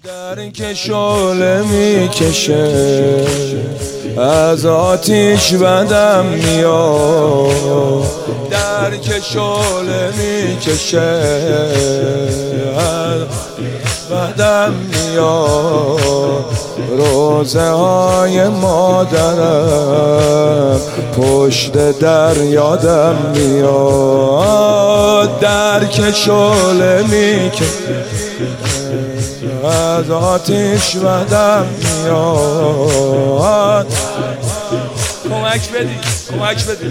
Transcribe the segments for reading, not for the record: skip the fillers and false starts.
در که شعله میکشه از آتیش بدم میاد، در که شعله میکشه از بدم میاد. روزه های مادرم پشت در یادم میاد، در که شعله میکشه از آتیش بدم میاد. کمک بدید، کمک بدید.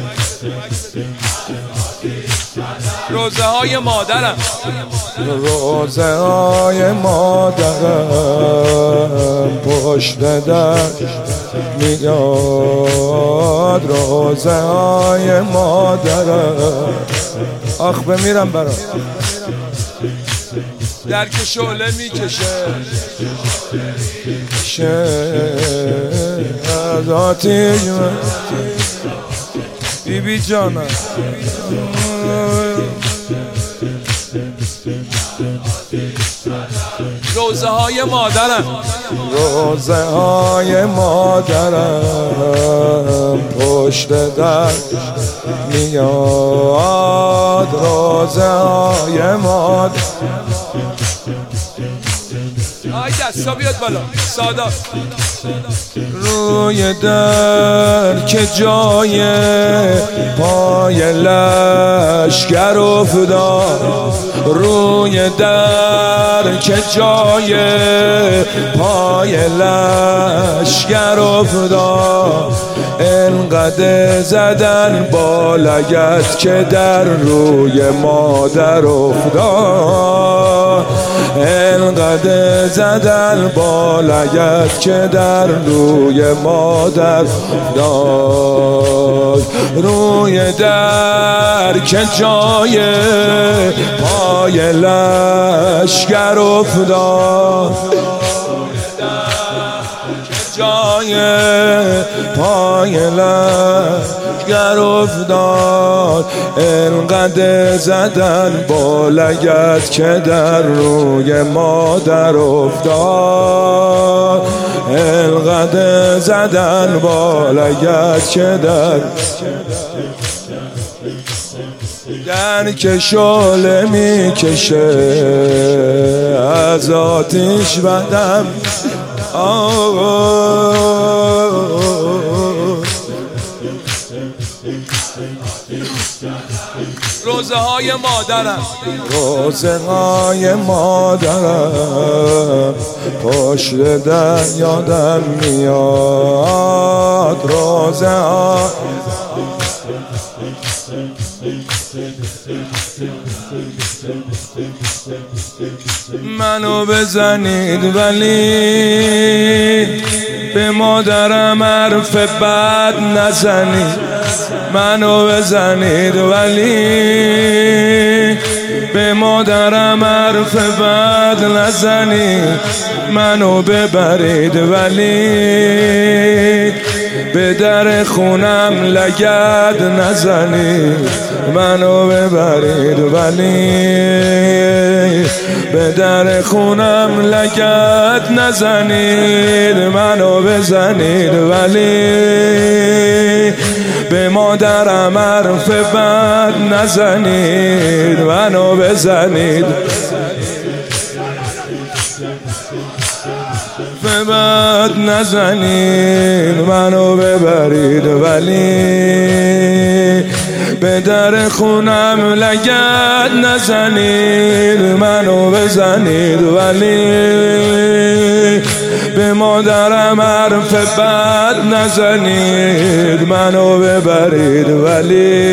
روزه های مادرم، روزه های مادرم پشت در میاد، روزه های مادرم. آخ بمیرم برا در که شعله میکشه از آتیش بی جانم. روزه های مادرم، روزه های مادرم پشت در میاد، روزه های مادرم. آی دستا بیاد بالا سادا. روی در که جای پای لشگر افتاد، روی در که جای پای لشگر افتاد. انقدر زدن با لگد که در روی مادر افتاد، انقدر زدن با لگد که در روی مادر افتاد. روی در که جای پای لشگر افتاد، جای پای لشگر افتاد. انقدر زدن با لگد که در روی مادر افتاد، انقدر زدن با لگد که در که شعله میکشه از آتیش بدم. روزه های مادرم، روزه های مادرم پشت در یادم میاد، روزه ها. منو بزنید ولی به مادرم حرف بد نزنید، منو بزنید ولی به مادرم حرف بد نزنید، منو ببرید ولی به در خونم لگد نزنید، منو ببرید ولی به در خونم لگد نزنید، منو بزنید ولی به مادرم حرف بد نزنید، منو بزنید بد نزنید، منو ببرید ولی به در خونم لگد نزنید، منو بزنید ولی به مادرم حرف بد نزنید، منو ببرید ولی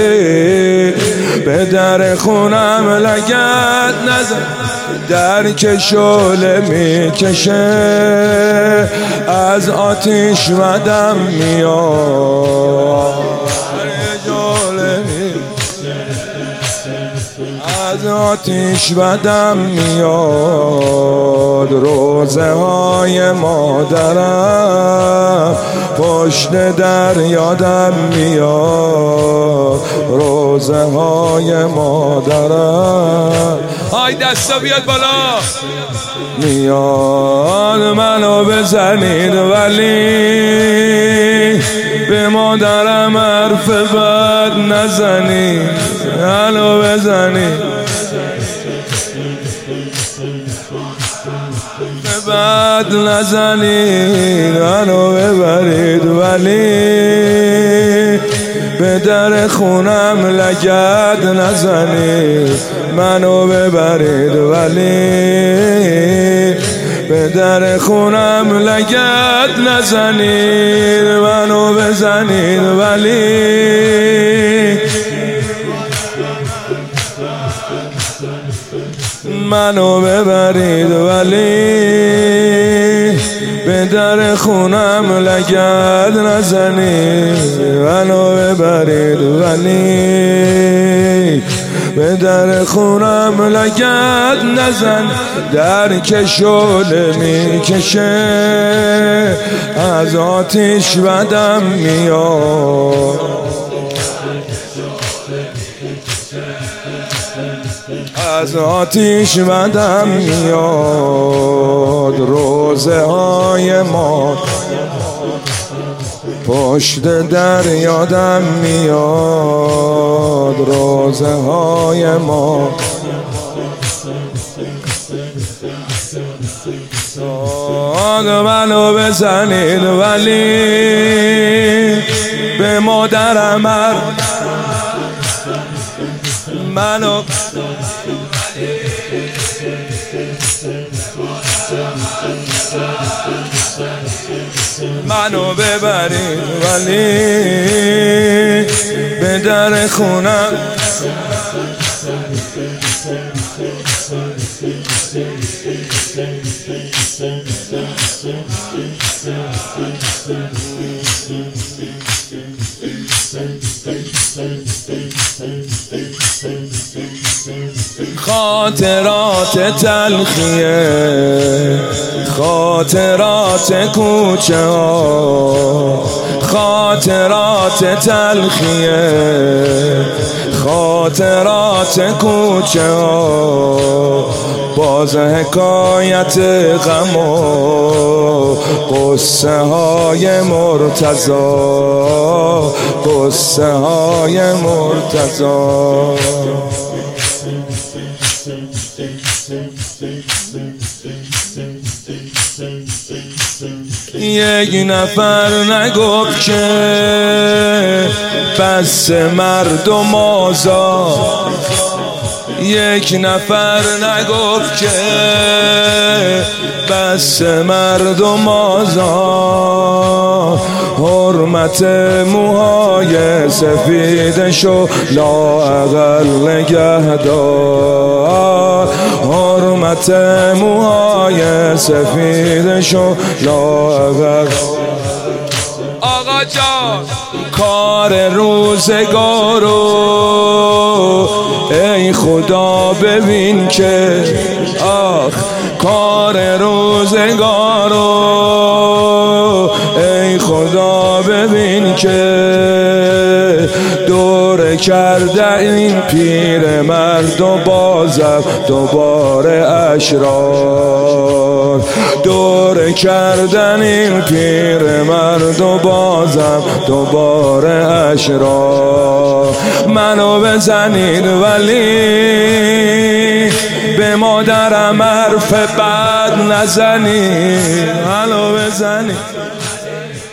به در خونم لگد نزنید. در که شعله میکشه از آتیش بدم میاد، از آتیش بدم میاد، روزه های مادرم پشت در یادم میاد، روزه های مادرم. های دستا بیاد بالا. میاد منو بزنید ولی به مادرم حرف بد نزنید، منو بزنید بد نزنید، منو ببرید ولی به در خونم لگد نزنید، منو ببرید ولی به در خونم لگد نزنید، منو بزنید ولی منو ببرید ولی به در خونم لگد نزنید، منو ببرید ولی به در خونم لگد نزن. در که شعله میکشه از آتیش بدم میاد، از آتیش بدم میاد، روزه های ما پشت در یادم میاد، روزه های ما منو بزنید ولی به مادرم منو منو ببرید ولی به در خونم خاطرات تلخیه، خاطرات کوچه ها، خاطرات تلخیه، خاطرات کوچه ها، باز حکایت غم و قصه های مرتضی، قصه های مرتضی. یک نفر نگفت که بس مردم آزاد، یک نفر نگفت که بس مردم آزاد، حرمت موهای سفیدشو لااقل نگهدار، حرمت موهای سفیدشو لااقل. آقا جان کار روزگارو ای خدا ببین که، آخ کار روزگارو ای خدا ببین که، دور کرده این پیر مرد و بازم دوباره اشرار، دور کردن این پیر مرد و بازم دوباره اشرار. منو بزنید ولی به مادرم حرف بد نزنید، منو بزنید